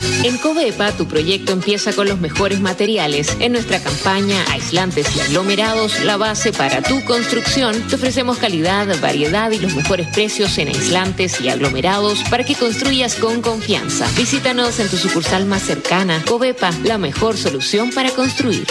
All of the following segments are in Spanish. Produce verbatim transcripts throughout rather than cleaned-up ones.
En Covepa, tu proyecto empieza con los mejores materiales. En nuestra campaña Aislantes y Aglomerados, la base para tu construcción, te ofrecemos calidad, variedad y los mejores precios en aislantes y aglomerados para que construyas con confianza. Visítanos en tu sucursal más cercana. Covepa, la mejor solución para construir.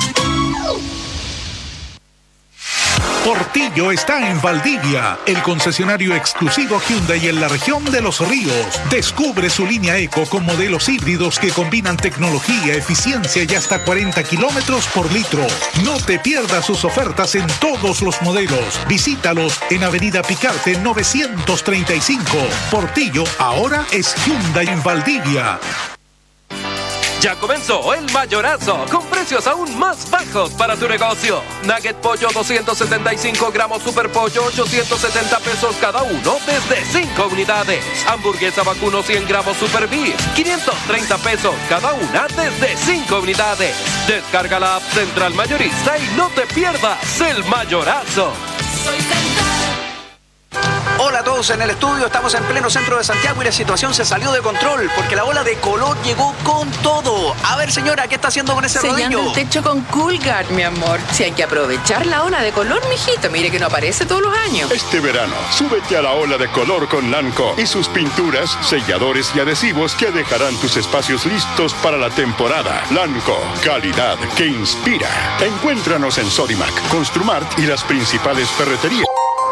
Portillo está en Valdivia, el concesionario exclusivo Hyundai en la región de Los Ríos. Descubre su línea Eco con modelos híbridos que combinan tecnología, eficiencia y hasta cuarenta kilómetros por litro. No te pierdas sus ofertas en todos los modelos. Visítalos en Avenida Picarte novecientos treinta y cinco. Portillo ahora es Hyundai en Valdivia. Ya comenzó el mayorazo, con precios aún más bajos para tu negocio. Nugget pollo doscientos setenta y cinco gramos, super pollo ochocientos setenta pesos cada uno desde cinco unidades. Hamburguesa vacuno cien gramos, super beef quinientos treinta pesos cada una desde cinco unidades. Descarga la app Central Mayorista y no te pierdas el mayorazo. Soy Central. Hola a todos en el estudio, estamos en pleno centro de Santiago y la situación se salió de control porque la ola de color llegó con todo. A ver, señora, ¿qué está haciendo con ese Sellando rodillo? el techo con Coolguard, mi amor. Si hay que aprovechar la ola de color, mijito, mire que no aparece todos los años. Este verano, súbete a la ola de color con Lanco y sus pinturas, selladores y adhesivos que dejarán tus espacios listos para la temporada. Lanco, calidad que inspira. Encuéntranos en Sodimac, Construmart y las principales ferreterías.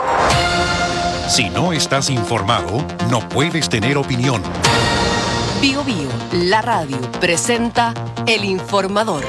Si no estás informado, no puedes tener opinión. Bio Bio, la radio, presenta El Informador.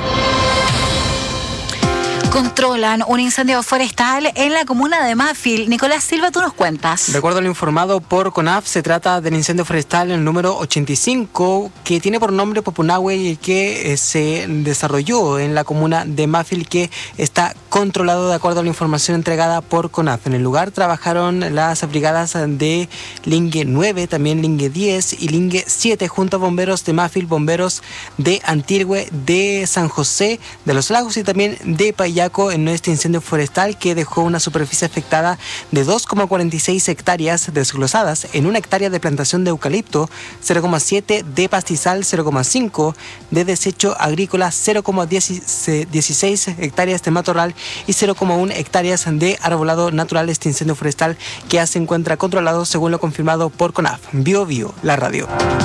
Controlan un incendio forestal en la comuna de Mafil. Nicolás Silva, tú nos cuentas. De acuerdo a lo informado por CONAF, se trata del incendio forestal en el número ochenta y cinco, que tiene por nombre Pupunahue y que eh, se desarrolló en la comuna de Mafil, que está controlado de acuerdo a la información entregada por CONAF. En el lugar trabajaron las brigadas de Lingue nueve, también Lingue diez y Lingue siete, junto a bomberos de Mafil, bomberos de Antirgüe, de San José de los Lagos y también de Payaco, en este incendio forestal que dejó una superficie afectada de dos coma cuarenta y seis hectáreas desglosadas, en una hectárea de plantación de eucalipto, cero coma siete de pastizal, cero coma cinco de desecho agrícola, cero coma dieciséis hectáreas de matorral y cero coma uno hectáreas de arbolado natural. Este incendio forestal que ya se encuentra controlado según lo confirmado por CONAF. Bio Bio, la radio.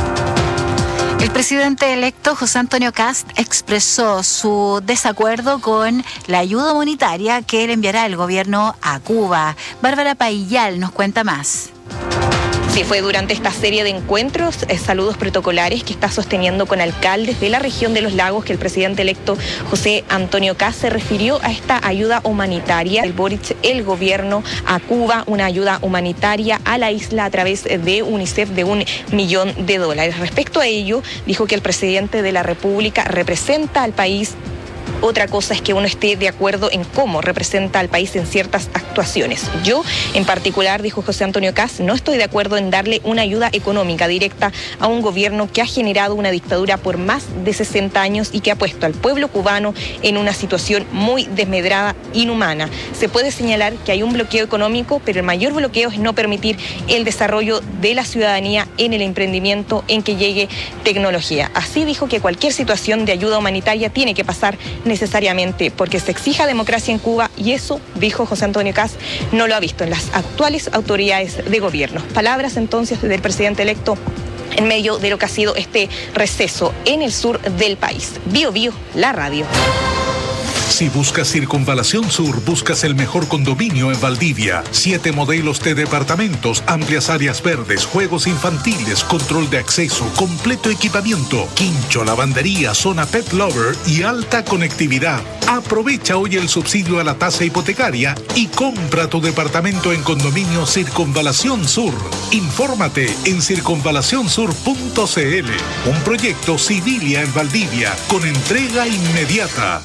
El presidente electo José Antonio Kast expresó su desacuerdo con la ayuda humanitaria que le enviará el gobierno a Cuba. Bárbara Paillal nos cuenta más. Sí, fue durante esta serie de encuentros, eh, saludos protocolares que está sosteniendo con alcaldes de la región de los lagos que el presidente electo José Antonio Kast se refirió a esta ayuda humanitaria del Boric, el gobierno a Cuba, una ayuda humanitaria a la isla a través de UNICEF de un millón de dólares. Respecto a ello, dijo que el presidente de la República representa al país. Otra cosa es que uno esté de acuerdo en cómo representa al país en ciertas actuaciones. Yo, en particular, dijo José Antonio Kast, no estoy de acuerdo en darle una ayuda económica directa a un gobierno que ha generado una dictadura por más de sesenta años y que ha puesto al pueblo cubano en una situación muy desmedrada, inhumana. Se puede señalar que hay un bloqueo económico, pero el mayor bloqueo es no permitir el desarrollo de la ciudadanía en el emprendimiento, en que llegue tecnología. Así dijo que cualquier situación de ayuda humanitaria tiene que pasar necesariamente porque se exija democracia en Cuba, y eso, dijo José Antonio Kast, no lo ha visto en las actuales autoridades de gobierno. Palabras entonces del presidente electo en medio de lo que ha sido este receso en el sur del país. Bio Bio, la radio. Si buscas Circunvalación Sur, buscas el mejor condominio en Valdivia. Siete modelos de departamentos, amplias áreas verdes, juegos infantiles, control de acceso, completo equipamiento, quincho, lavandería, zona pet lover y alta conectividad. Aprovecha hoy el subsidio a la tasa hipotecaria y compra tu departamento en Condominio Circunvalación Sur. Infórmate en circunvalación sur punto c l. Un proyecto Civilia en Valdivia con entrega inmediata.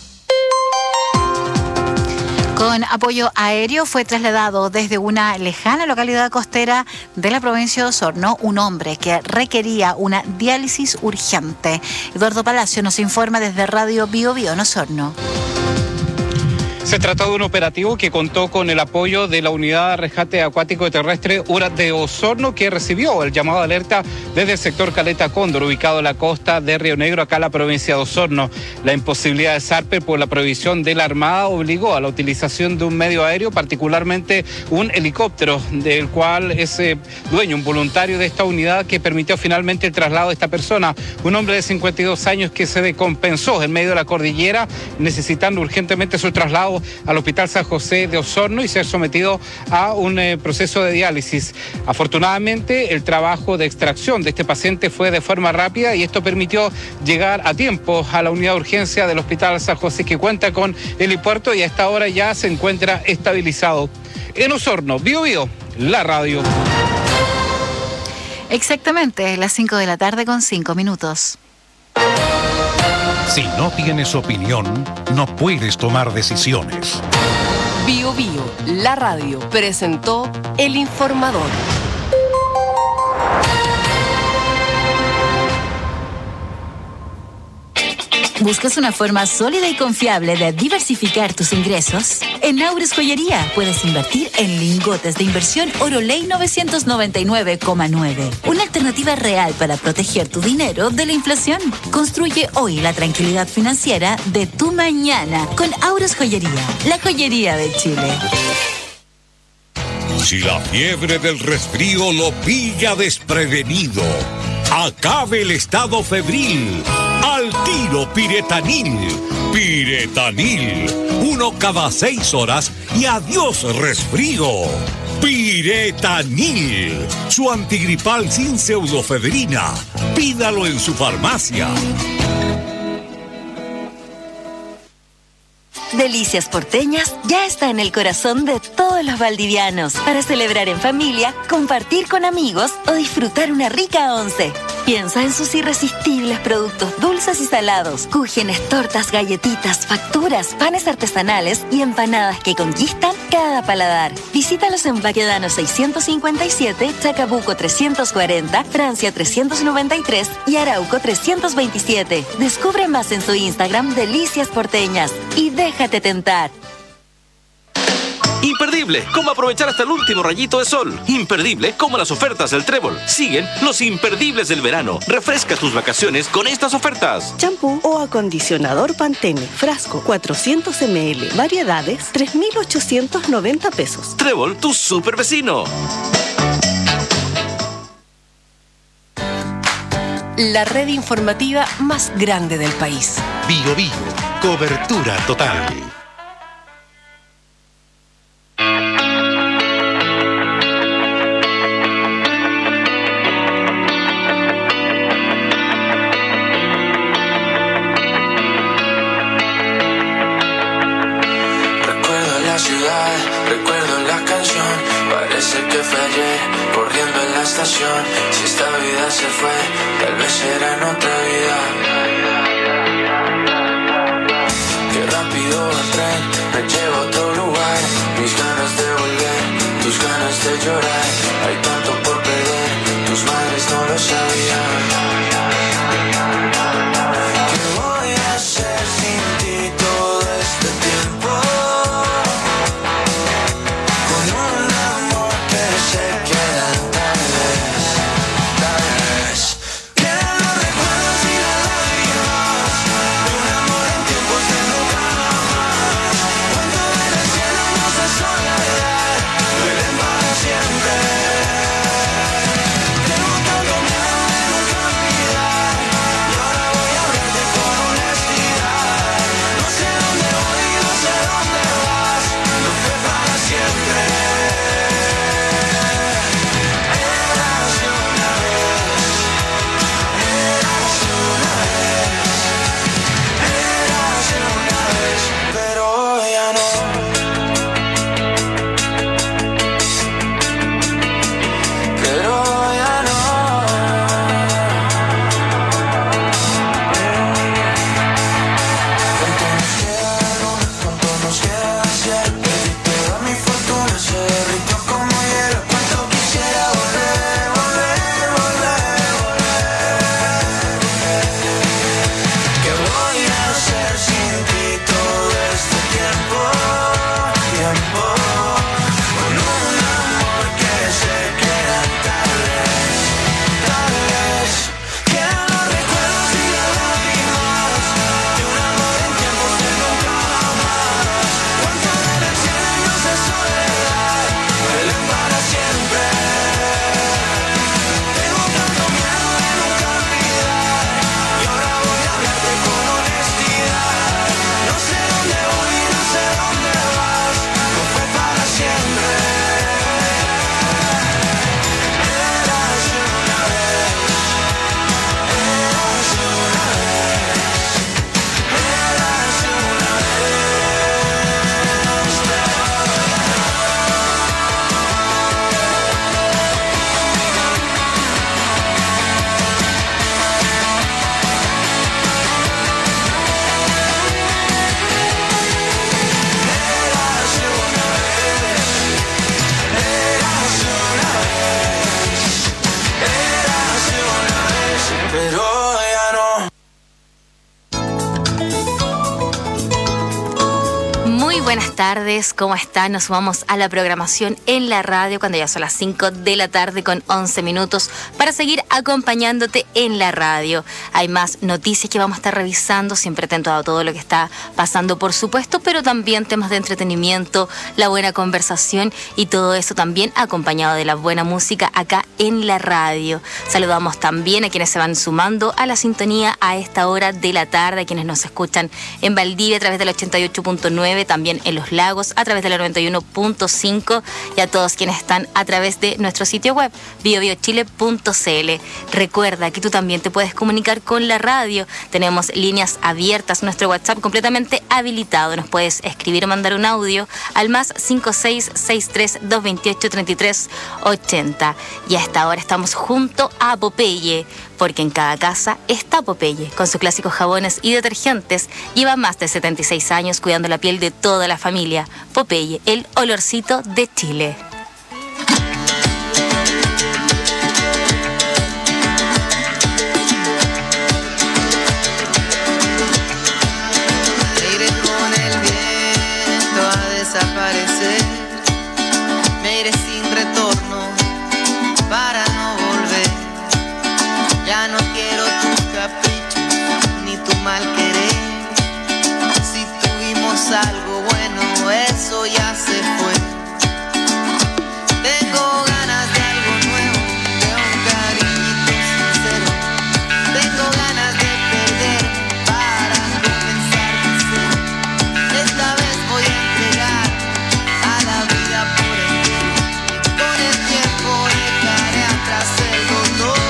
Con apoyo aéreo fue trasladado desde una lejana localidad costera de la provincia de Osorno un hombre que requería una diálisis urgente. Eduardo Palacio nos informa desde Radio Bio Bio en Osorno. Se trató de un operativo que contó con el apoyo de la Unidad de Rescate Acuático y Terrestre URA de Osorno, que recibió el llamado de alerta desde el sector Caleta Cóndor, ubicado en la costa de Río Negro, acá en la provincia de Osorno. La imposibilidad de zarpe por la prohibición de la Armada obligó a la utilización de un medio aéreo, particularmente un helicóptero, del cual es eh, dueño, un voluntario de esta unidad, que permitió finalmente el traslado de esta persona, un hombre de cincuenta y dos años que se decompensó en medio de la cordillera, necesitando urgentemente su traslado al Hospital San José de Osorno y ser sometido a un eh, proceso de diálisis. Afortunadamente, el trabajo de extracción de este paciente fue de forma rápida y esto permitió llegar a tiempo a la unidad de urgencia del Hospital San José, que cuenta con helipuerto y a esta hora ya se encuentra estabilizado. En Osorno, Bío Bío, la radio. Exactamente, las cinco de la tarde con cinco minutos. Si no tienes opinión, no puedes tomar decisiones. Bío Bío, la radio, presentó El Informador. ¿Buscas una forma sólida y confiable de diversificar tus ingresos? En Aures Joyería puedes invertir en lingotes de inversión Oroley novecientos noventa y nueve coma nueve. Una alternativa real para proteger tu dinero de la inflación. Construye hoy la tranquilidad financiera de tu mañana con Aures Joyería, la joyería de Chile. Si la fiebre del resfrío lo pilla desprevenido, acabe el estado febril. Al tiro Piretanil. Piretanil. Uno cada seis horas y adiós resfrío. Piretanil. Su antigripal sin pseudofebrina. Pídalo en su farmacia. Delicias Porteñas ya está en el corazón de todos los valdivianos para celebrar en familia, compartir con amigos o disfrutar una rica once. Piensa en sus irresistibles productos dulces y salados, cúgenes, tortas, galletitas, facturas, panes artesanales y empanadas que conquistan cada paladar. Visítalos en Baquedano seiscientos cincuenta y siete, Chacabuco trescientos cuarenta, Francia trescientos noventa y tres y Arauco trescientos veintisiete. Descubre más en su Instagram Delicias Porteñas y déjate tentar. Imperdible, cómo aprovechar hasta el último rayito de sol. Imperdible, como las ofertas del Trébol. Siguen los imperdibles del verano. Refresca tus vacaciones con estas ofertas. Champú o acondicionador Pantene, frasco cuatrocientos mililitros, variedades tres mil ochocientos noventa pesos. Trébol, tu super vecino. La red informativa más grande del país. Bío Bío, cobertura total. Recuerdo la canción, parece que fue ayer, corriendo en la estación. Si esta vida se fue, tal vez será en otra vida. Qué rápido el tren me lleva a otro lugar. Mis ganas de volver, tus ganas de llorar. Hay tanto por perder, tus madres no lo sabían. ¿Qué voy a hacer sin ti todo este tiempo? Siempre tardes, ¿cómo están? Nos sumamos a la programación en la radio cuando ya son las cinco de la tarde con once minutos para seguir acompañándote en la radio. Hay más noticias que vamos a estar revisando, siempre atento a todo lo que está pasando, por supuesto, pero también temas de entretenimiento, la buena conversación y todo eso también acompañado de la buena música acá en la radio. Saludamos también a quienes se van sumando a la sintonía a esta hora de la tarde, a quienes nos escuchan en Valdivia a través del ochenta y ocho punto nueve, también en Los Lagos a través de la noventa y uno punto cinco y a todos quienes están a través de nuestro sitio web bio bio chile punto c l. Recuerda que tú también te puedes comunicar con la radio. Tenemos líneas abiertas, nuestro WhatsApp completamente habilitado. Nos puedes escribir o mandar un audio al más cinco seis seis tres dos dos ocho tres tres ocho cero. Y a esta hora estamos junto a Popeye, porque en cada casa está Popeye, con sus clásicos jabones y detergentes. Lleva más de setenta y seis años cuidando la piel de toda la familia. Popeye, el olorcito de Chile. Me iré con el viento a desaparecer. Me iré sin retorno para no volver. Ya no quiero tus caprichos ni tu mal querer. Si tuvimos algo bueno, eso ya se fue. Tengo ganas de algo nuevo, de un cariñito sincero. Tengo ganas de perder para comenzar de cero. Esta vez voy a entregar a la vida por entero. Con el tiempo dejaré atrás el dolor.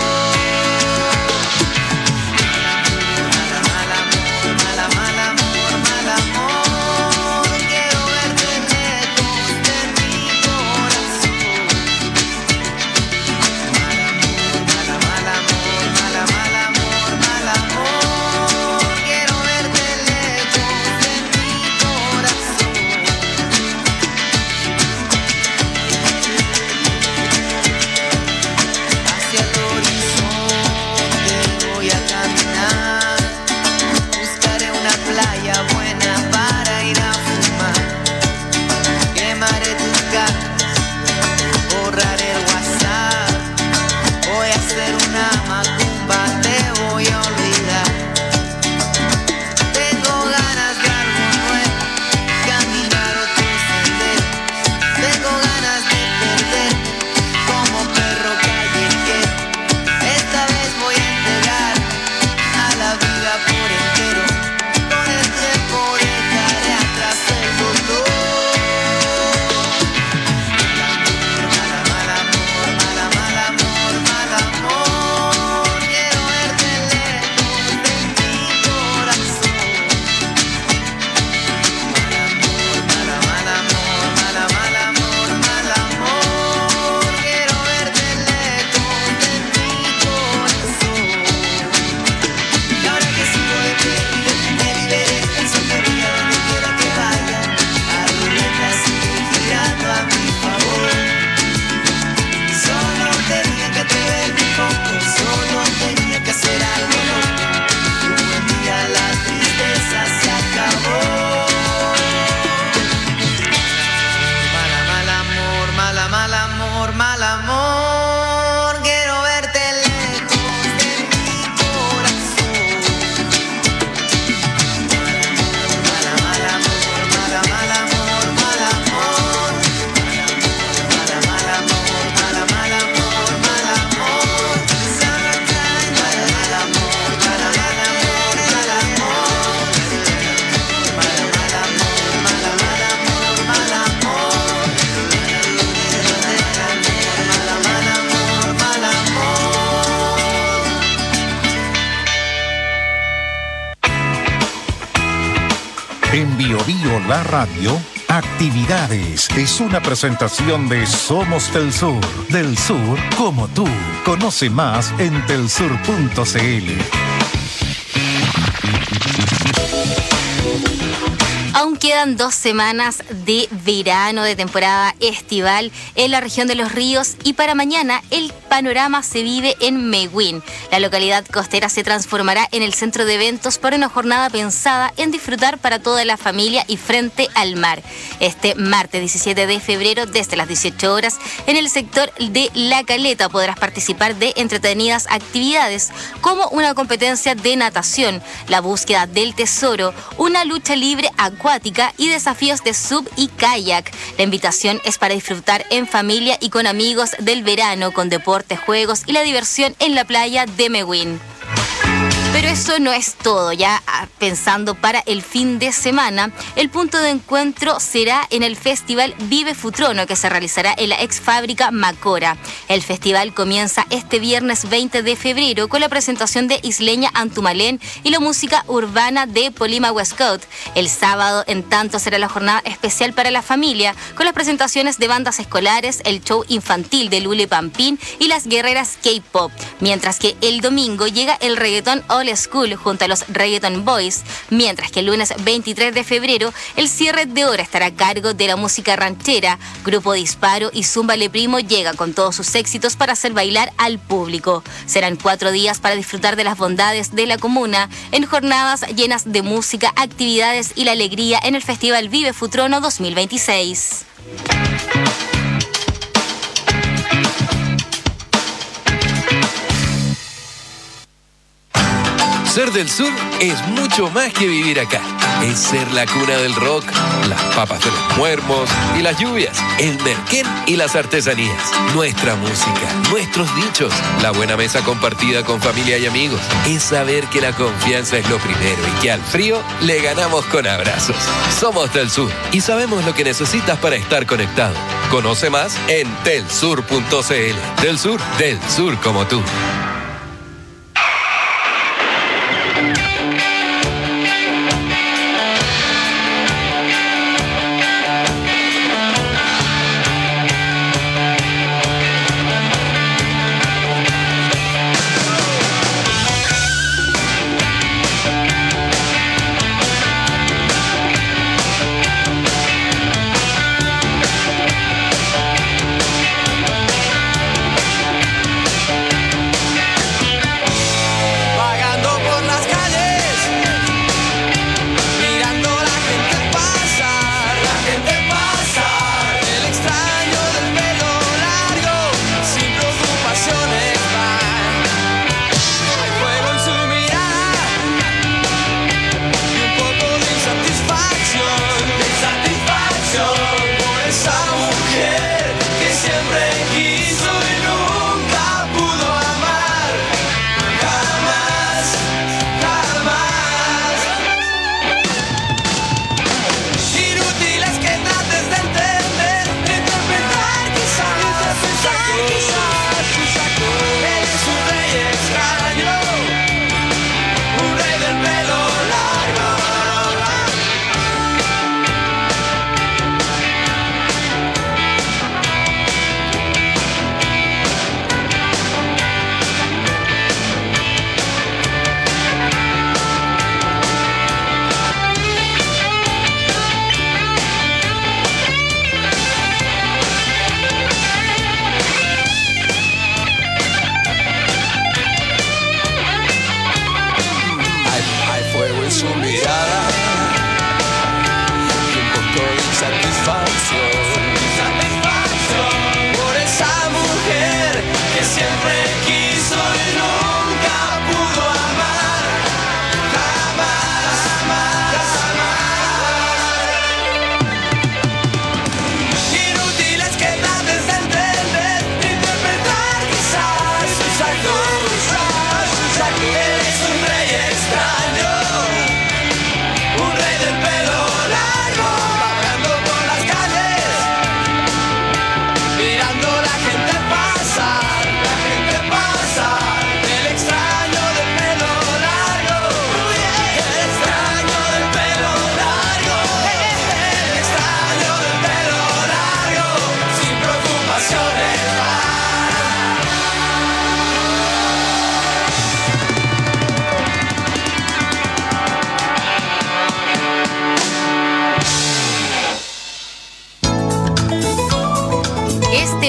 En Bio Bio La Radio, Actividades. Es una presentación de Somos del Sur. Del Sur como tú. Conoce más en telsur punto c l. Aún quedan dos semanas de verano, de temporada estival en la región de Los Ríos, y para mañana el panorama se vive en Mewin. La localidad costera se transformará en el centro de eventos para una jornada pensada en disfrutar para toda la familia y frente al mar. Este martes diecisiete de febrero, desde las dieciocho horas, en el sector de La Caleta podrás participar de entretenidas actividades como una competencia de natación, la búsqueda del tesoro, una lucha libre acuática y desafíos de sub y kayak. La invitación es para disfrutar en familia y con amigos del verano, con deportes, juegos y la diversión en la playa de Mewin. Pero eso no es todo. Ya pensando para el fin de semana, el punto de encuentro será en el Festival Vive Futrono, que se realizará en la ex fábrica Macora. El festival comienza este viernes veinte de febrero con la presentación de Isleña Antumalén y la música urbana de Polima Westcott. El sábado, en tanto, será la jornada especial para la familia, con las presentaciones de bandas escolares, el show infantil de Lule Pampín y las guerreras K-pop. Mientras que el domingo llega el reggaetón Old School junto a los Reggaeton Boys, mientras que el lunes veintitrés de febrero el cierre de hora estará a cargo de la música ranchera. Grupo Disparo y Zúmbale Primo llega con todos sus éxitos para hacer bailar al público. Serán cuatro días para disfrutar de las bondades de la comuna en jornadas llenas de música, actividades y la alegría en el Festival Vive Futrono dos mil veintiséis. Ser del sur es mucho más que vivir acá. Es ser la cuna del rock, las papas de los muermos y las lluvias, el merquén y las artesanías, nuestra música, nuestros dichos, la buena mesa compartida con familia y amigos. Es saber que la confianza es lo primero y que al frío le ganamos con abrazos. Somos del sur y sabemos lo que necesitas para estar conectado. Conoce más en telsur punto c l. Del sur, del sur como tú. Un rey del pelo largo, vagando por las calles.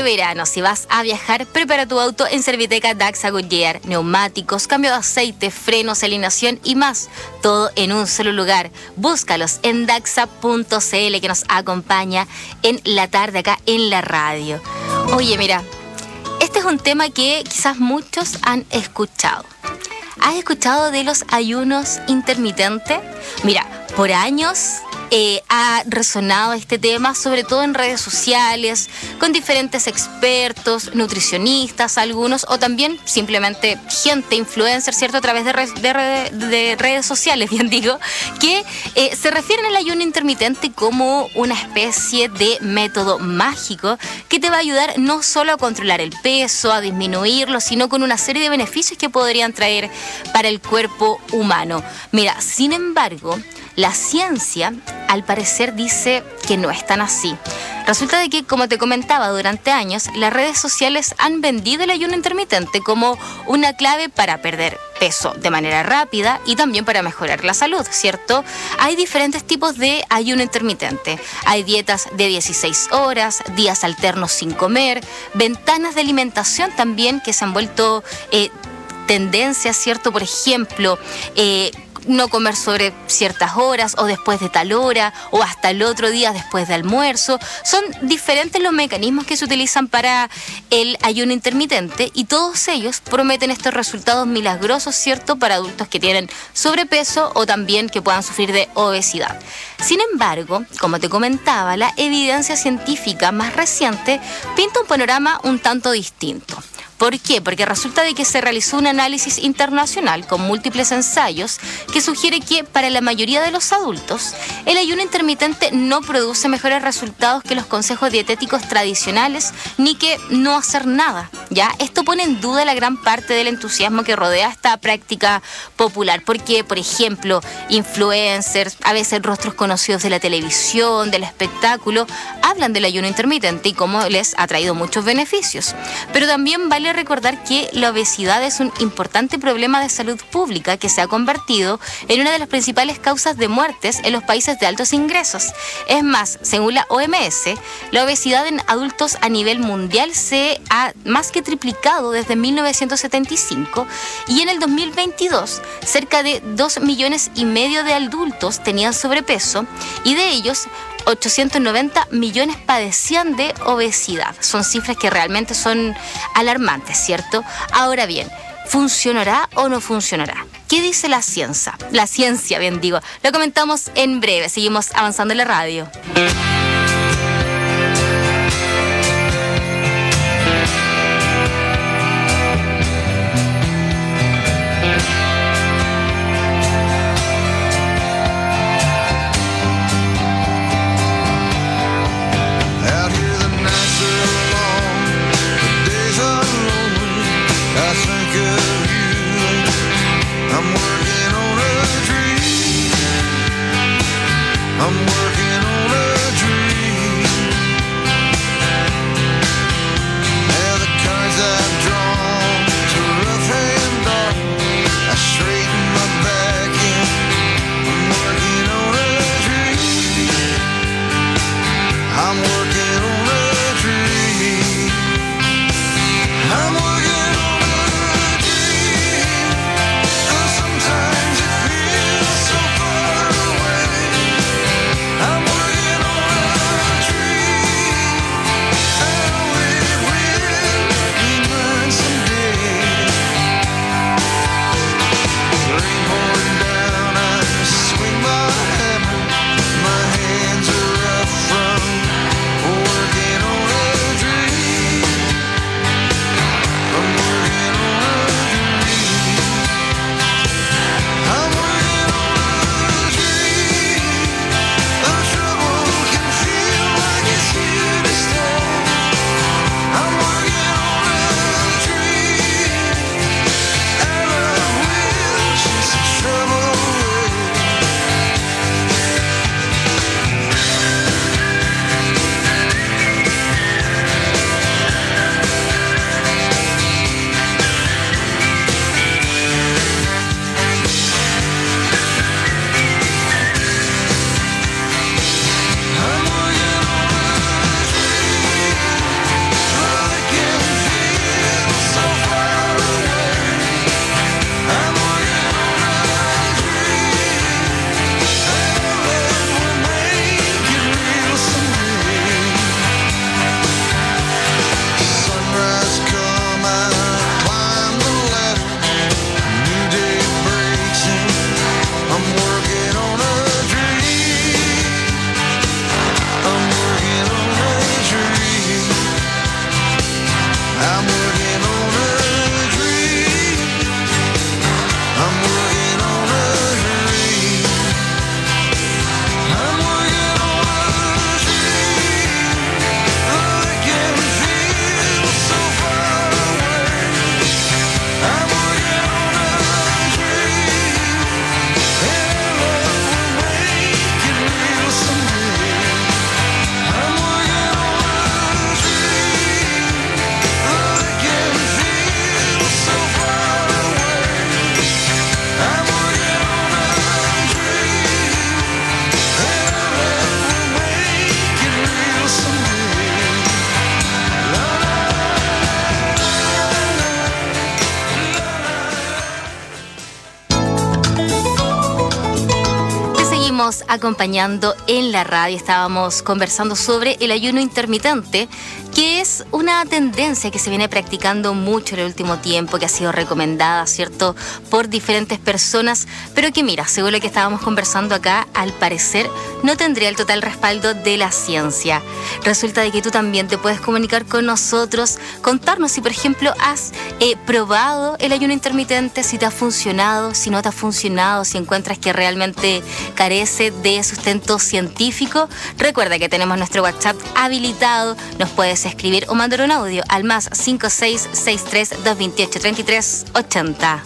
verano. Si vas a viajar, prepara tu auto en Serviteca Daxa Goodyear. Neumáticos, cambio de aceite, frenos, alineación y más. Todo en un solo lugar. Búscalos en daxa punto c l, que nos acompaña en la tarde acá en la radio. Oye, mira, este es un tema que quizás muchos han escuchado. ¿Has escuchado de los ayunos intermitentes? Mira, por años eh, ha resonado este tema, sobre todo en redes sociales, con diferentes expertos, nutricionistas, algunos, o también simplemente gente, influencer, ¿cierto? A través de, re- de, re- de redes sociales, bien digo, que eh, se refieren al ayuno intermitente como una especie de método mágico que te va a ayudar no solo a controlar el peso, a disminuirlo, sino con una serie de beneficios que podrían traer para el cuerpo humano. Mira, sin embargo, la ciencia, al parecer, dice que no es tan así. Resulta de que, como te comentaba, durante años, las redes sociales han vendido el ayuno intermitente como una clave para perder peso de manera rápida y también para mejorar la salud, ¿cierto? Hay diferentes tipos de ayuno intermitente. Hay dietas de dieciséis horas, días alternos sin comer, ventanas de alimentación también que se han vuelto eh, tendencias, ¿cierto? Por ejemplo, eh, no comer sobre ciertas horas o después de tal hora o hasta el otro día después de almuerzo. Son diferentes los mecanismos que se utilizan para el ayuno intermitente y todos ellos prometen estos resultados milagrosos, ¿cierto?, para adultos que tienen sobrepeso o también que puedan sufrir de obesidad. Sin embargo, como te comentaba, la evidencia científica más reciente pinta un panorama un tanto distinto. ¿Por qué? Porque resulta de que se realizó un análisis internacional con múltiples ensayos que sugiere que para la mayoría de los adultos el ayuno intermitente no produce mejores resultados que los consejos dietéticos tradicionales ni que no hacer nada, ¿ya? Esto pone en duda la gran parte del entusiasmo que rodea esta práctica popular, porque, por ejemplo, influencers, a veces rostros conocidos de la televisión, del espectáculo, hablan del ayuno intermitente y cómo les ha traído muchos beneficios. Pero también vale recordar que la obesidad es un importante problema de salud pública que se ha convertido en una de las principales causas de muertes en los países de altos ingresos. Es más, según la O M S, la obesidad en adultos a nivel mundial se ha más que triplicado desde mil novecientos setenta y cinco y en el dos mil veintidós cerca de dos millones y medio de adultos tenían sobrepeso y de ellos ochocientos noventa millones padecían de obesidad. Son cifras que realmente son alarmantes, ¿cierto? Ahora bien, ¿funcionará o no funcionará? ¿Qué dice la ciencia? La ciencia, bien digo. Lo comentamos en breve. Seguimos avanzando en la radio. I'm working on a dream. seguimos acompañando en la radio. Estábamos conversando sobre el ayuno intermitente, que es una tendencia que se viene practicando mucho en el último tiempo, que ha sido recomendada, ¿cierto?, por diferentes personas, pero que mira, según lo que estábamos conversando acá, al parecer no tendría el total respaldo de la ciencia. Resulta de que tú también te puedes comunicar con nosotros, contarnos si, por ejemplo, has eh, probado el ayuno intermitente, si te ha funcionado, si no te ha funcionado, si encuentras que realmente carece de sustento científico. Recuerda que tenemos nuestro WhatsApp habilitado, nos puedes escribir o mandar un audio al más cinco seis seis tres, dos dos ocho, tres tres ocho cero.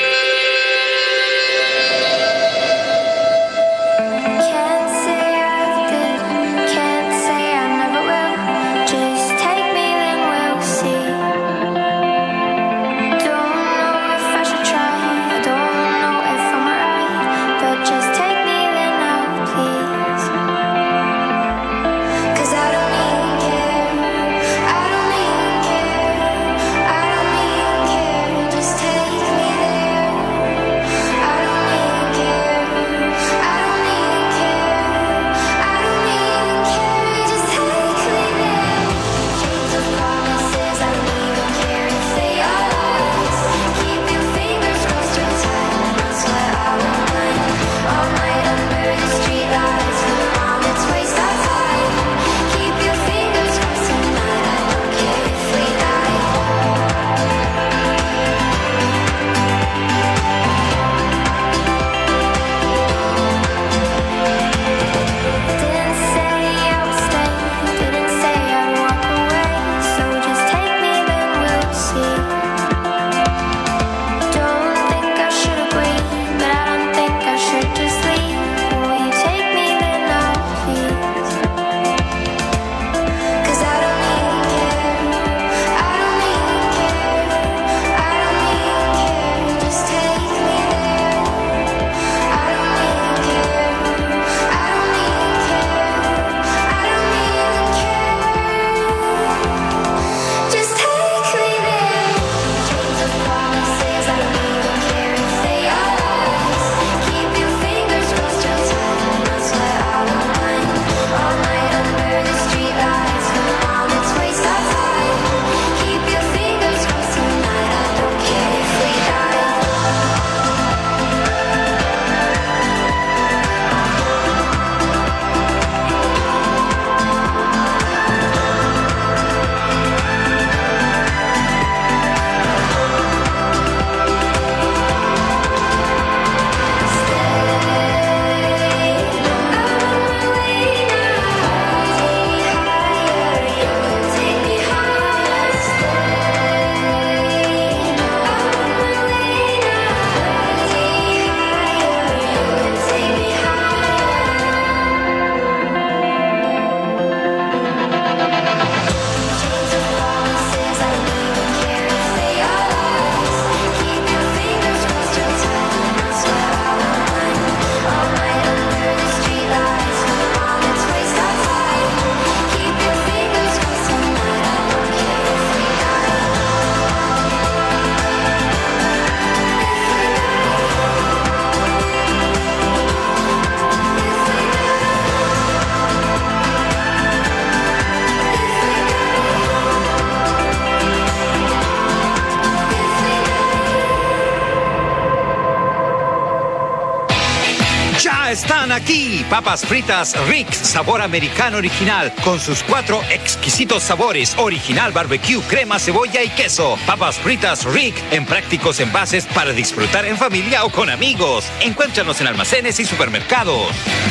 Están aquí papas fritas Rick sabor americano original con sus cuatro exquisitos sabores: original, barbecue, crema, cebolla y queso. Papas fritas Rick en prácticos envases para disfrutar en familia o con amigos. Encuéntranos en almacenes y supermercados.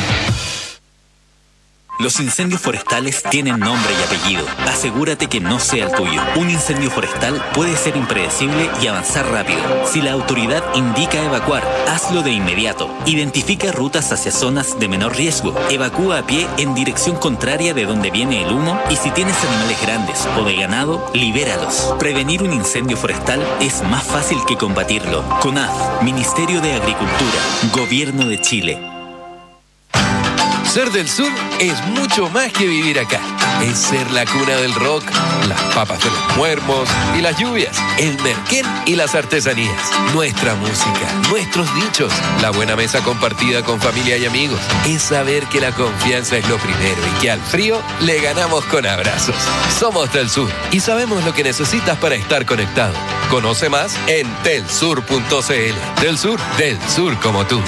Los incendios forestales tienen nombre y apellido. Asegúrate que no sea el tuyo. Un incendio forestal puede ser impredecible y avanzar rápido. Si la autoridad indica evacuar, hazlo de inmediato. Identifica rutas hacia zonas de menor riesgo. Evacúa a pie en dirección contraria de donde viene el humo y si tienes animales grandes o de ganado, libéralos. Prevenir un incendio forestal es más fácil que combatirlo. CONAF, Ministerio de Agricultura, Gobierno de Chile. Ser del sur es mucho más que vivir acá. es ser la cuna del rock, las papas de los muermos y las lluvias, el merquén y las artesanías, nuestra música, nuestros dichos, la buena mesa compartida con familia y amigos. Es saber que la confianza es lo primero y que al frío le ganamos con abrazos. Somos del Sur y sabemos lo que necesitas para estar conectado. Conoce más en telsur punto cl. Del Sur, del Sur como tú.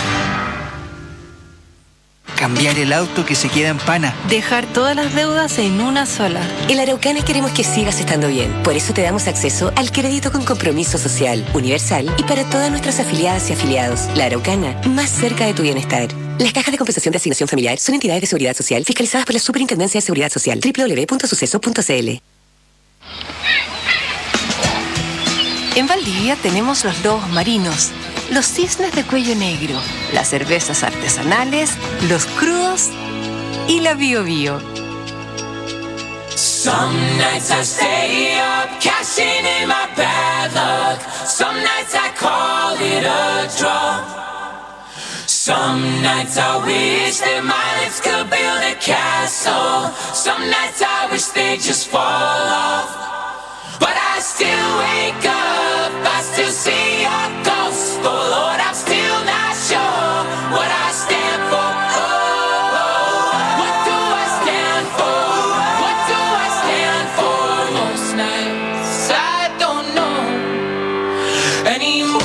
Cambiar el auto que se queda en pana. Dejar todas las deudas en una sola. En la Araucana queremos que sigas estando bien. Por eso te damos acceso al crédito con compromiso social, universal y para todas nuestras afiliadas y afiliados. La Araucana, más cerca de tu bienestar. Las cajas de compensación de asignación familiar son entidades de seguridad social fiscalizadas por la Superintendencia de Seguridad Social. doble u doble u doble u punto suceso punto cl. En Valdivia tenemos los lobos marinos, los cisnes de cuello negro, las cervezas artesanales, los crudos y la Bio Bio. Some nights I stay up, cashing in my bad luck. Some nights I call it a draw. Some nights I wish that my lips could build a castle. Some nights I wish they'd just fall off. But I still wake up, I still see your ghost. Oh Lord, I'm still not sure what I stand for. Oh, oh, what do I stand for? What do I stand for? Most nights I don't know anymore.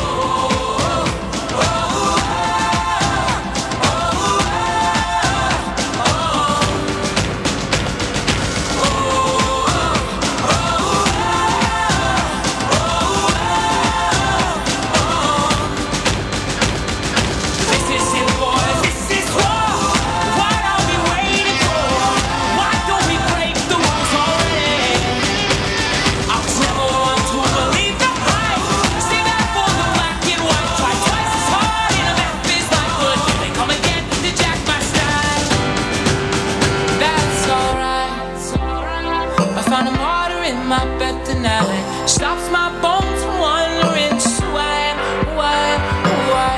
Stops my bones from wondering why, why, why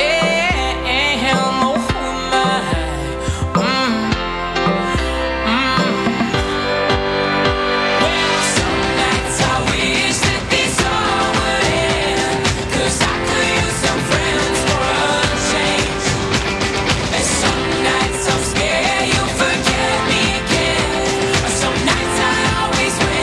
am oh my, mm, mm. Well, some nights I wish that this all would end, 'cause I could use some friends for a change. And some nights I'm scared you'll forget me again. Some nights I always win.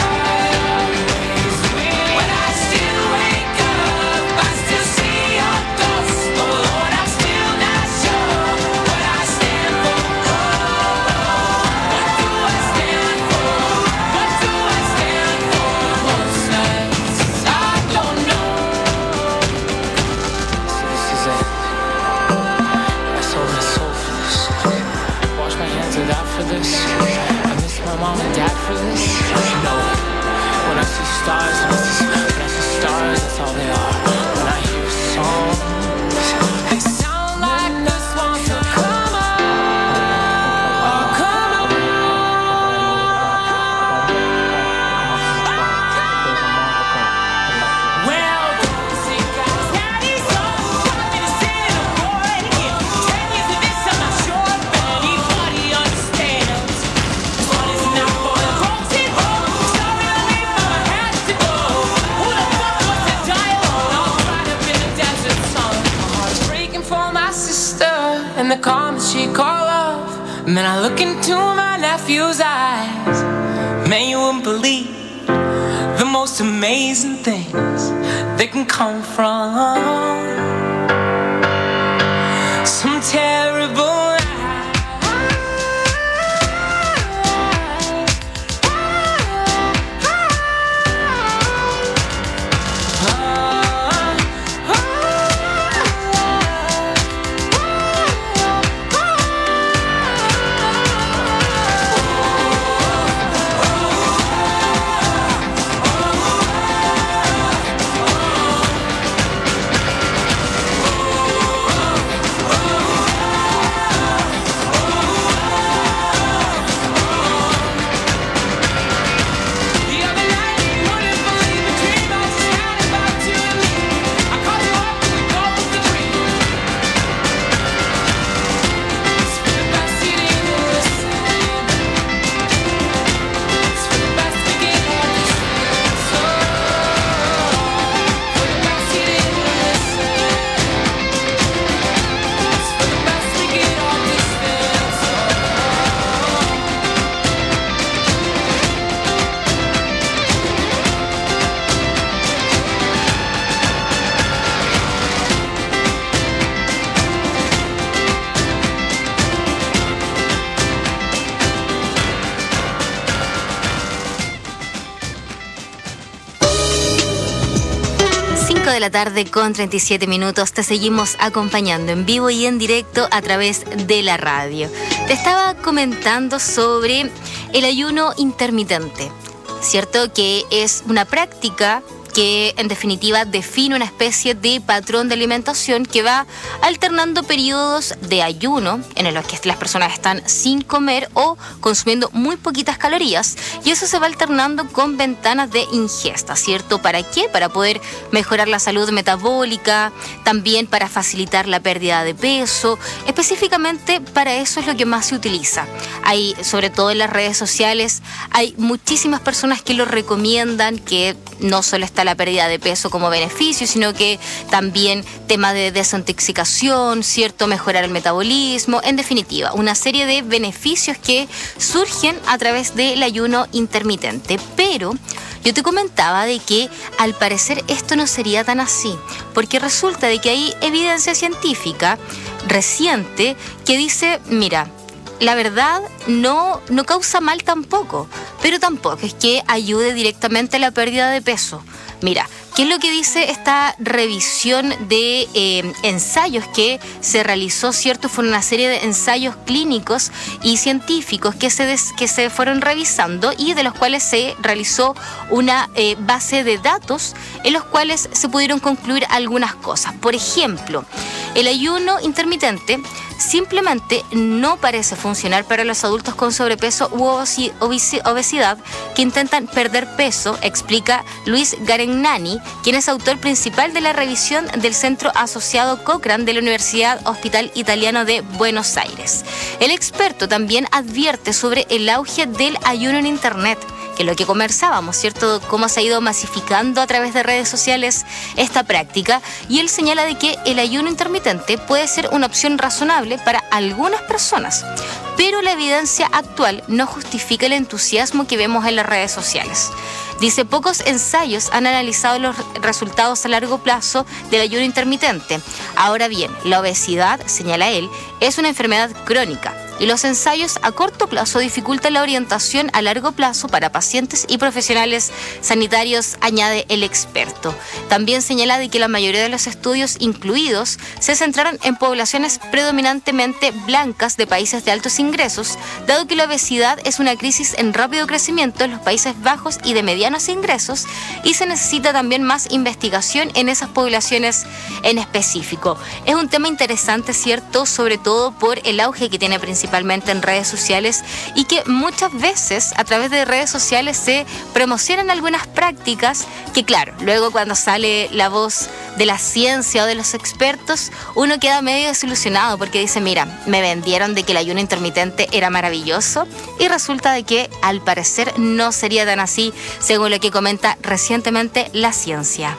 Mom and dad for this? No. When I see stars, when I see, when I see stars, that's all they are. When I hear songs, they sound like the swans. So come on, oh, come on, oh, come on. Well, don't see guys, daddy's on. Want me to sit a boy again? Ten years of this, I'm not sure if anybody understands. And the calm she call off. And then I look into my nephew's eyes. Man, you wouldn't believe the most amazing things that can come from some terrible de la tarde con treinta y siete minutos. Te seguimos acompañando en vivo y en directo a través de la radio. Te estaba comentando sobre el ayuno intermitente, ¿cierto? Que es una práctica que en definitiva define una especie de patrón de alimentación que va alternando periodos de ayuno en los que las personas están sin comer o consumiendo muy poquitas calorías, y eso se va alternando con ventanas de ingesta, ¿cierto? ¿Para qué? Para poder mejorar la salud metabólica, también para facilitar la pérdida de peso. Específicamente para eso es lo que más se utiliza. Hay, sobre todo en las redes sociales, hay muchísimas personas que lo recomiendan, que no solo está la pérdida de peso como beneficio, sino que también tema de desintoxicación, ¿cierto? Mejorar el metabolismo, en definitiva, una serie de beneficios que surgen a través del ayuno intermitente. Pero yo te comentaba de que al parecer esto no sería tan así, porque resulta de que hay evidencia científica reciente que dice, mira, la verdad no, no causa mal tampoco, pero tampoco es que ayude directamente a la pérdida de peso. Mira, ¿qué es lo que dice esta revisión de eh, ensayos que se realizó, ¿cierto? Fueron una serie de ensayos clínicos y científicos que se, des, que se fueron revisando y de los cuales se realizó una eh, base de datos en los cuales se pudieron concluir algunas cosas. Por ejemplo, el ayuno intermitente simplemente no parece funcionar para los adultos con sobrepeso u obesidad que intentan perder peso, explica Luis Garegnani, quien es autor principal de la revisión del Centro Asociado Cochrane de la Universidad Hospital Italiano de Buenos Aires. El experto también advierte sobre el auge del ayuno en Internet, que es lo que conversábamos, ¿cierto? Cómo se ha ido masificando a través de redes sociales esta práctica, y él señala de que el ayuno intermitente puede ser una opción razonable para algunas personas, pero la evidencia actual no justifica el entusiasmo que vemos en las redes sociales. Dice, pocos ensayos han analizado los resultados a largo plazo del ayuno intermitente. Ahora bien, la obesidad, señala él, es una enfermedad crónica y los ensayos a corto plazo dificultan la orientación a largo plazo para pacientes y profesionales sanitarios, añade el experto. También señala de que la mayoría de los estudios incluidos se centraron en poblaciones predominantemente blancas de países de altos ingresos, dado que la obesidad es una crisis en rápido crecimiento en los Países Bajos y de medianos ingresos, y se necesita también más investigación en esas poblaciones en específico. Es un tema interesante, ¿cierto? Sobre todo por el auge que tiene principalmente en redes sociales, y que muchas veces a través de redes sociales se promocionan algunas prácticas que, claro, luego cuando sale la voz de la ciencia o de los expertos, uno queda medio desilusionado porque dice, mira, me vendieron de que el ayuno intermitente era maravilloso, y resulta de que al parecer no sería tan así, según lo que comenta recientemente la ciencia.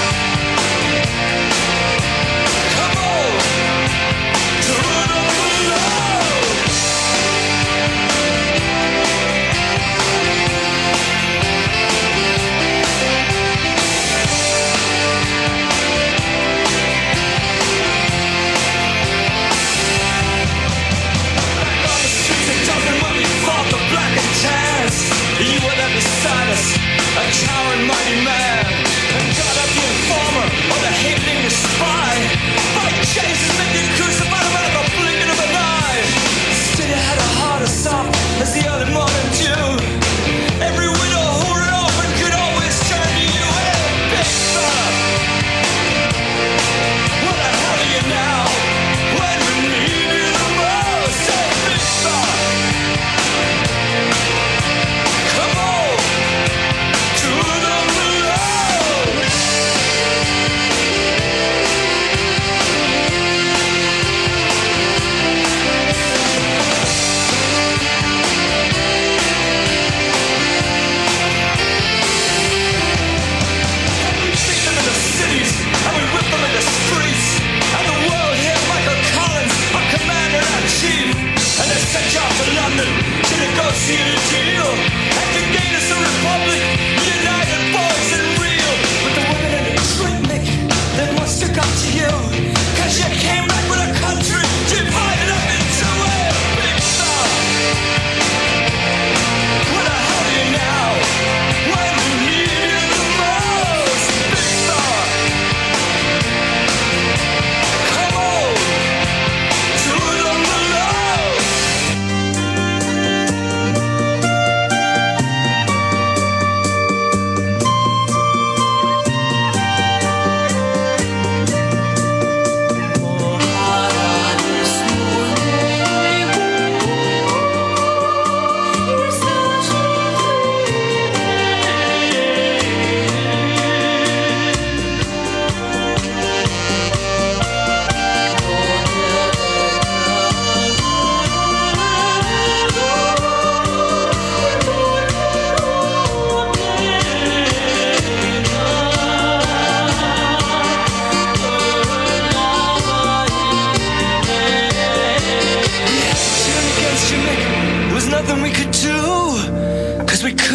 Come on, turn on the light.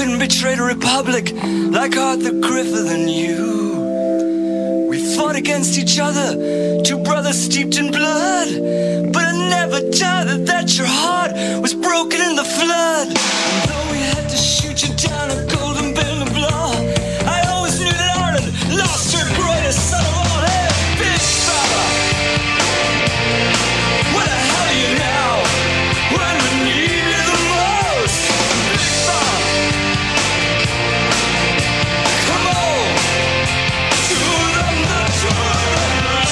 couldn't betray the Republic like Arthur Griffith and you. We fought against each other, two brothers steeped in blood, but I never doubted that your heart was broken in the flood. And though we had to shoot you down a golden bell of law, I always knew that Ireland lost her greatest son of all. Hey, big fella, where the hell are you now? When we need you the most, big fella, come on, to them the tour,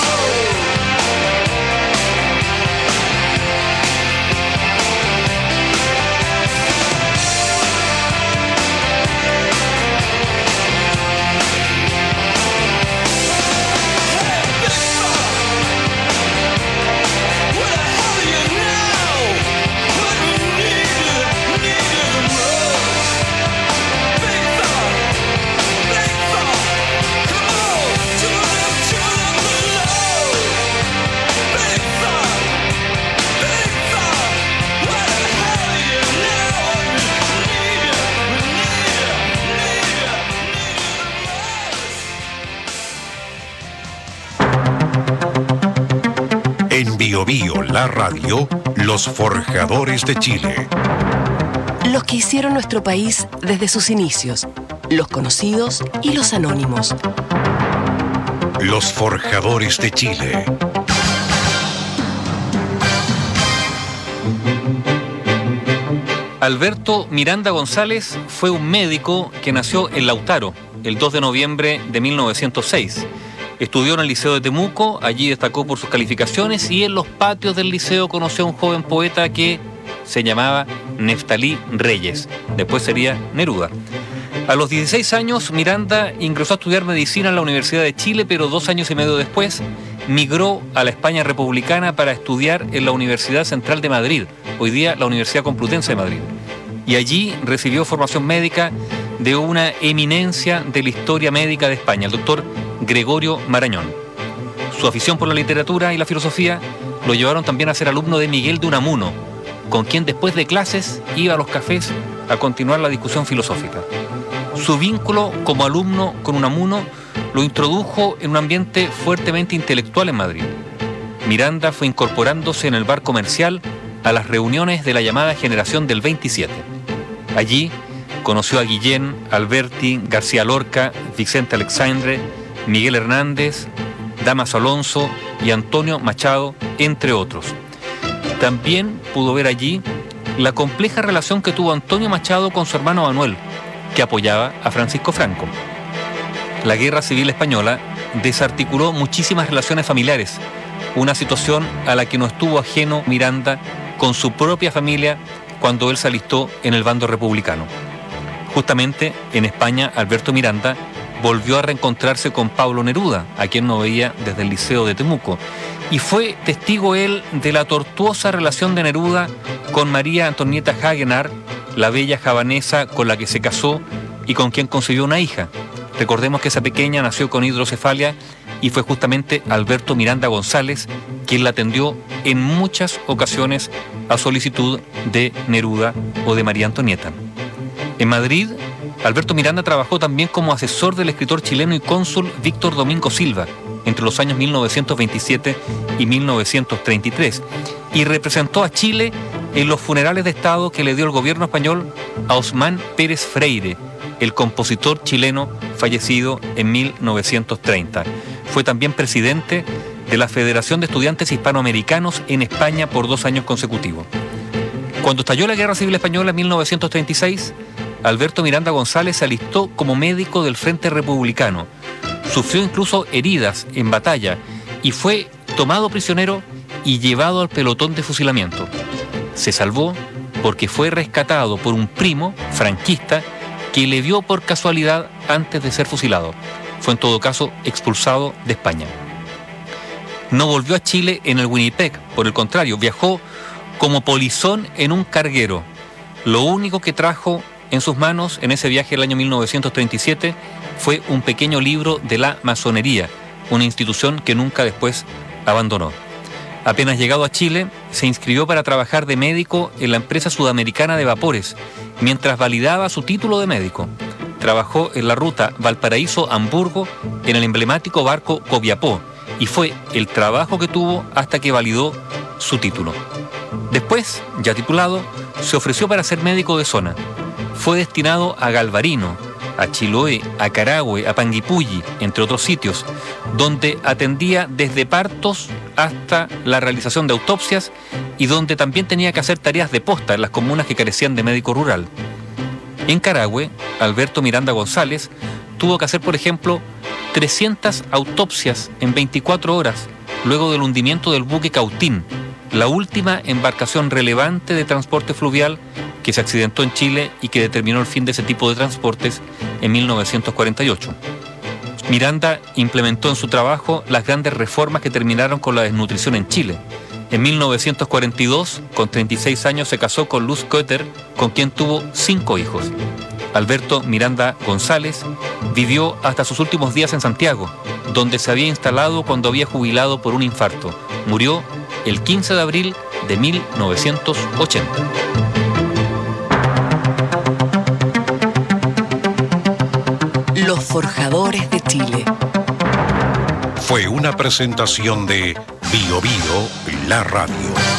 En Bio Bio, la radio, los forjadores de Chile. Los que hicieron nuestro país desde sus inicios, los conocidos y los anónimos. Los forjadores de Chile. Alberto Miranda González fue un médico que nació en Lautaro el dos de noviembre de mil novecientos seis. Estudió en el Liceo de Temuco, allí destacó por sus calificaciones y en los patios del liceo conoció a un joven poeta que se llamaba Neftalí Reyes, después sería Neruda. A los dieciséis años, Miranda ingresó a estudiar medicina en la Universidad de Chile, pero dos años y medio después migró a la España republicana para estudiar en la Universidad Central de Madrid, hoy día la Universidad Complutense de Madrid. Y allí recibió formación médica de una eminencia de la historia médica de España, el doctor Gregorio Marañón. Su afición por la literatura y la filosofía lo llevaron también a ser alumno de Miguel de Unamuno, con quien después de clases iba a los cafés a continuar la discusión filosófica. Su vínculo como alumno con Unamuno lo introdujo en un ambiente fuertemente intelectual en Madrid. Miranda fue incorporándose en el bar comercial a las reuniones de la llamada Generación del veintisiete. Allí conoció a Guillén, Alberti, García Lorca, Vicente Alexandre, Miguel Hernández, Damaso Alonso y Antonio Machado, entre otros. También pudo ver allí la compleja relación que tuvo Antonio Machado con su hermano Manuel, que apoyaba a Francisco Franco. La Guerra Civil Española desarticuló muchísimas relaciones familiares, una situación a la que no estuvo ajeno Miranda con su propia familia cuando él se alistó en el bando republicano. Justamente en España, Alberto Miranda volvió a reencontrarse con Pablo Neruda, a quien no veía desde el Liceo de Temuco, y fue testigo él de la tortuosa relación de Neruda con María Antonieta Hagenard, la bella javanesa con la que se casó y con quien concibió una hija. Recordemos que esa pequeña nació con hidrocefalia y fue justamente Alberto Miranda González quien la atendió en muchas ocasiones a solicitud de Neruda o de María Antonieta. En Madrid, Alberto Miranda trabajó también como asesor del escritor chileno y cónsul Víctor Domingo Silva entre los años mil novecientos veintisiete y mil novecientos treinta y tres y representó a Chile en los funerales de Estado que le dio el gobierno español a Osmán Pérez Freire, el compositor chileno fallecido en mil novecientos treinta. Fue también presidente de la Federación de Estudiantes Hispanoamericanos en España por dos años consecutivos. Cuando estalló la Guerra Civil Española en mil novecientos treinta y seis, Alberto Miranda González se alistó como médico del Frente Republicano. Sufrió incluso heridas en batalla y fue tomado prisionero y llevado al pelotón de fusilamiento. Se salvó porque fue rescatado por un primo franquista que le vio por casualidad antes de ser fusilado. Fue en todo caso expulsado de España. No volvió a Chile en el Winnipeg, por el contrario, viajó como polizón en un carguero. Lo único que trajo en sus manos en ese viaje del año mil novecientos treinta y siete fue un pequeño libro de la masonería, una institución que nunca después abandonó. Apenas llegado a Chile, se inscribió para trabajar de médico en la empresa sudamericana de vapores mientras validaba su título de médico. Trabajó en la ruta Valparaíso-Hamburgo en el emblemático barco Copiapó y fue el trabajo que tuvo hasta que validó su título. Después, ya titulado, se ofreció para ser médico de zona. Fue destinado a Galvarino, a Chiloé, a Carahue, a Panguipulli, entre otros sitios, donde atendía desde partos hasta la realización de autopsias y donde también tenía que hacer tareas de posta en las comunas que carecían de médico rural. En Carahue, Alberto Miranda González tuvo que hacer, por ejemplo, trescientas autopsias en veinticuatro horas, luego del hundimiento del buque Cautín, la última embarcación relevante de transporte fluvial que se accidentó en Chile y que determinó el fin de ese tipo de transportes en mil novecientos cuarenta y ocho. Miranda implementó en su trabajo las grandes reformas que terminaron con la desnutrición en Chile. En mil novecientos cuarenta y dos, con treinta y seis años, se casó con Luz Kötter, con quien tuvo cinco hijos. Alberto Miranda González vivió hasta sus últimos días en Santiago, donde se había instalado cuando había jubilado por un infarto. Murió el quince de abril de mil novecientos ochenta. Los Forjadores de Chile. Fue una presentación de Bio Bio, la radio.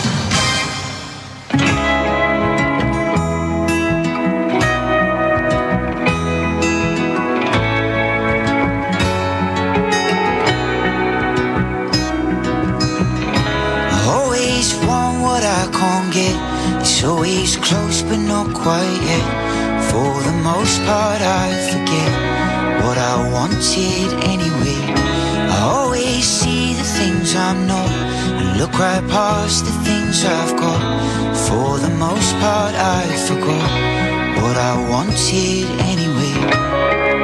Always want what I can't get. It's always close but not quite yet. For the most part I forget what I wanted anyway. I always see the things I'm not and look right past the things I've got. For the most part I forgot what I wanted anyway.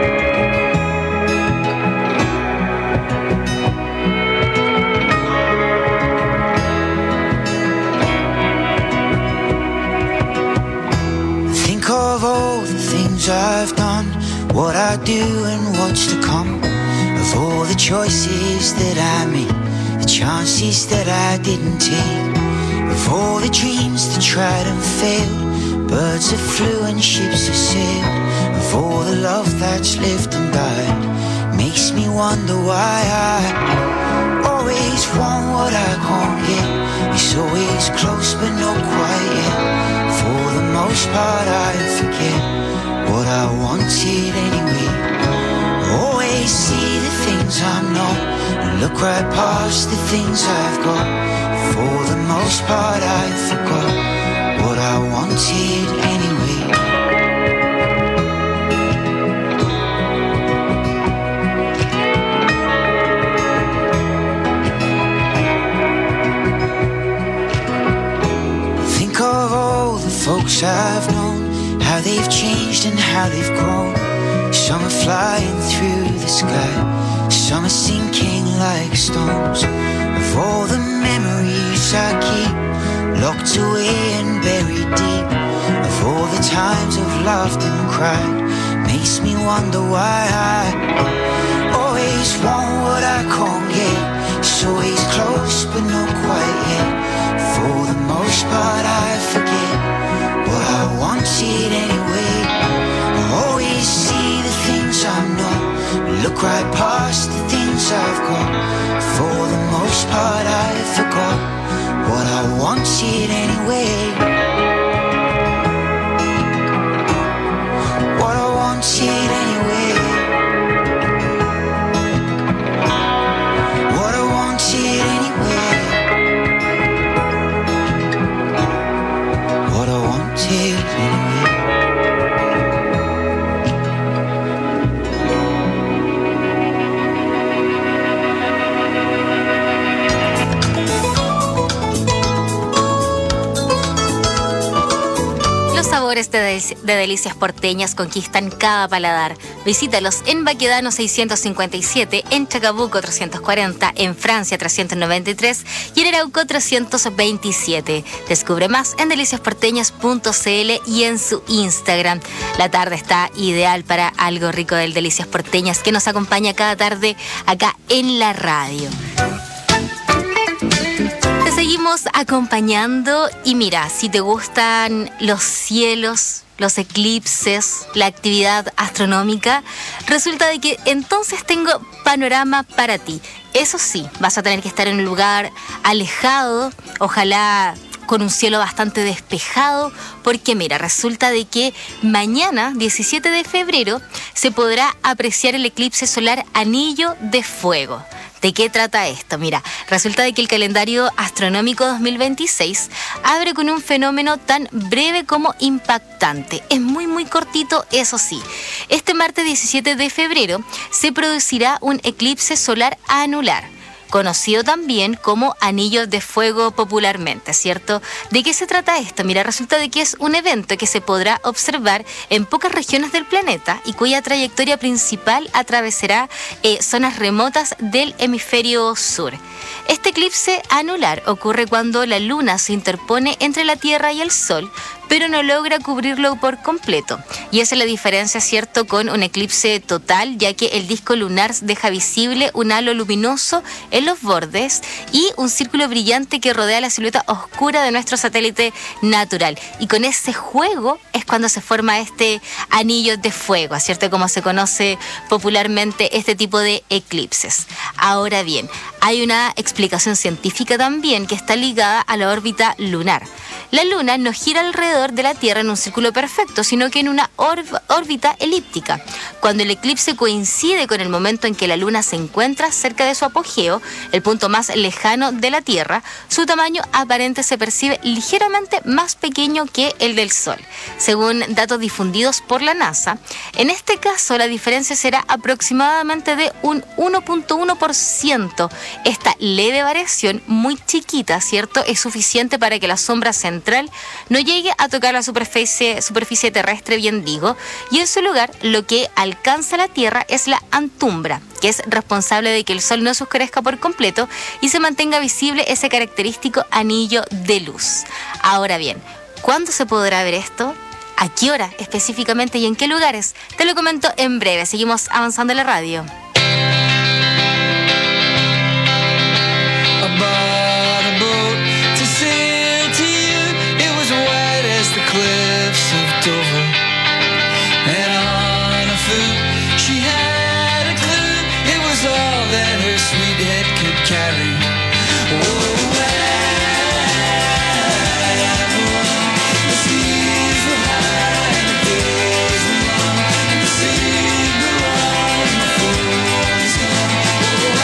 Think of all the things I've done, what I do and what's to come. Of all the choices that I made, the chances that I didn't take. Of all the dreams that tried and failed, birds that flew and ships that sailed. Of all the love that's lived and died, makes me wonder why I always want what I can't get. It's always close but not quite yet. For the most part I forget what I wanted anyway. Always see the things I'm not and look right past the things I've got. For the most part I forgot what I wanted anyway. Think of all the folks I've known, how they've changed and how they've grown. Some are flying through the sky, some are sinking like stones. Of all the memories I keep locked away and buried deep, of all the times I've laughed and cried, makes me wonder why I always want what I can't get. It's always close but not quite yet. For the most part I forget what I wanted anyway. I always see the things I'm not, look right past the things I've got. For the most part I forgot what I wanted anyway. What I wanted anyway. What I wanted anyway. What I wanted anyway. Sabores de, del- de delicias porteñas conquistan cada paladar. Visítalos en Baquedano seiscientos cincuenta y siete, en Chacabuco trescientos cuarenta, en Francia trescientos noventa y tres y en Arauco trescientos veintisiete. Descubre más en delicias porteñas punto c l y en su Instagram. La tarde está ideal para algo rico del Delicias Porteñas que nos acompaña cada tarde acá en la radio. Seguimos acompañando y mira, si te gustan los cielos los eclipses, la actividad astronómica, resulta de que entonces tengo panorama para ti. Eso sí, vas a tener que estar en un lugar alejado, ojalá con un cielo bastante despejado, porque mira, resulta de que mañana, diecisiete de febrero, se podrá apreciar el eclipse solar Anillo de Fuego. ¿De qué trata esto? Mira, resulta de que el calendario astronómico dos mil veintiséis abre con un fenómeno tan breve como impactante. Es muy, muy cortito, eso sí. Este martes diecisiete de febrero se producirá un eclipse solar anular, conocido también como Anillo de Fuego popularmente, ¿cierto? ¿De qué se trata esto? Mira, resulta de que es un evento que se podrá observar en pocas regiones del planeta y cuya trayectoria principal atravesará eh, zonas remotas del hemisferio sur. Este eclipse anular ocurre cuando la luna se interpone entre la Tierra y el Sol, pero no logra cubrirlo por completo. Y esa es la diferencia, ¿cierto?, con un eclipse total, ya que el disco lunar deja visible un halo luminoso en los bordes y un círculo brillante que rodea la silueta oscura de nuestro satélite natural. Y con ese juego es cuando se forma este anillo de fuego, ¿cierto?, como se conoce popularmente este tipo de eclipses. Ahora bien, hay una explicación científica también que está ligada a la órbita lunar. La luna no gira alrededor de la Tierra en un círculo perfecto, sino que en una órbita elíptica. Cuando el eclipse coincide con el momento en que la luna se encuentra cerca de su apogeo, el punto más lejano de la Tierra, su tamaño aparente se percibe ligeramente más pequeño que el del Sol, según datos difundidos por la NASA. En este caso, la diferencia será aproximadamente de un uno punto uno por ciento. Esta leve variación, muy chiquita, ¿cierto?, es suficiente para que la sombra central no llegue a tocar la superficie, superficie terrestre, bien digo, y en su lugar lo que alcanza la Tierra es la antumbra, que es responsable de que el Sol no se oscurezca por completo y se mantenga visible ese característico anillo de luz. Ahora bien, ¿cuándo se podrá ver esto? ¿A qué hora específicamente y en qué lugares? Te lo comento en breve. Seguimos avanzando en la radio. Cliffs of Dover, and on a flute she had a clue. It was all that her sweet head could carry. Oh, Avalon, the seas were high and the days were long, and the signal on the phone is gone. Oh,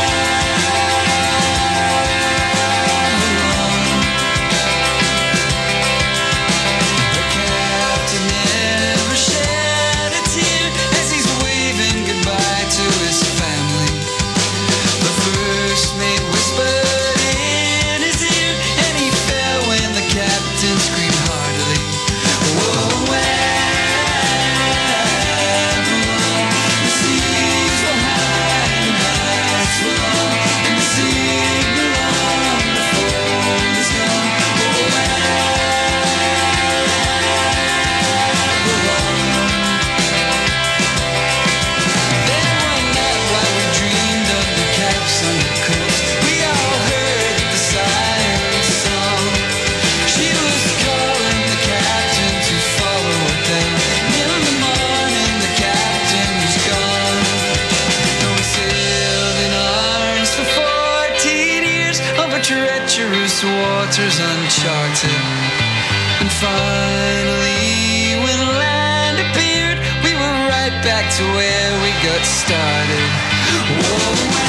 treacherous waters uncharted. And finally, when land appeared, we were right back to where we got started. Whoa,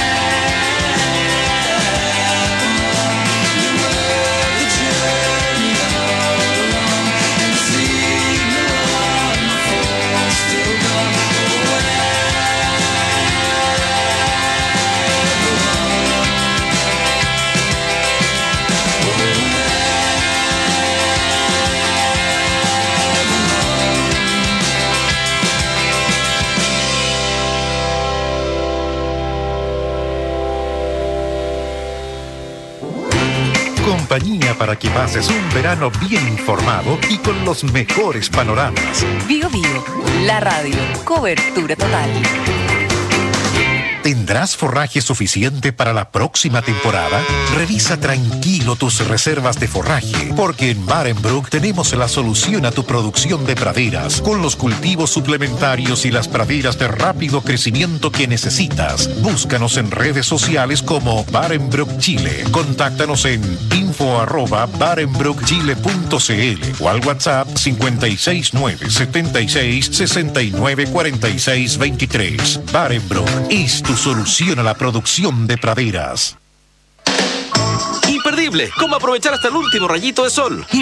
Compañía para que pases un verano bien informado y con los mejores panoramas. Bio Bio, la radio, cobertura total. ¿Tendrás forraje suficiente para la próxima temporada? Revisa tranquilo tus reservas de forraje, porque en Barenbrook tenemos la solución a tu producción de praderas, con los cultivos suplementarios y las praderas de rápido crecimiento que necesitas. Búscanos en redes sociales como Barenbrook Chile. Contáctanos en info arroba barenbrook chile punto c l o al WhatsApp cinco seis nueve siete seis seis nueve cuatro seis dos tres. Barenbrook es tu solución a la producción de praderas. Imperdible, cómo aprovechar hasta el último rayito de sol.